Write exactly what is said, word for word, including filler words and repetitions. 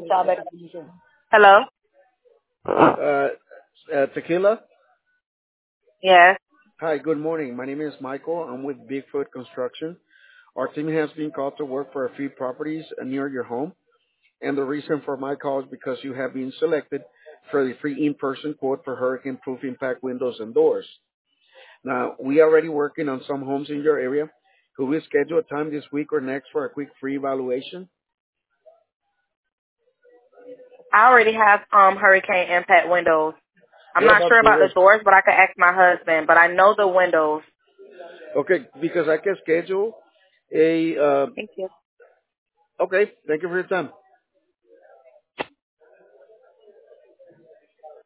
Hello? Uh, uh, Tequila. Yes. Hi, good morning. My name is Michael. I'm with Bigfoot Construction. Our team has been called to work for a few properties uh, near your home. And the reason for my call is because you have been selected for the free in-person quote for hurricane-proof impact windows and doors. Now, we are already working on some homes in your area. Could we schedule a time this week or next for a quick free evaluation? I already have um hurricane impact windows. I'm What not about sure about the doors? doors, but I could ask my husband. But I know the windows. Okay, because I can schedule a, uh, Thank you. okay, thank you for your time.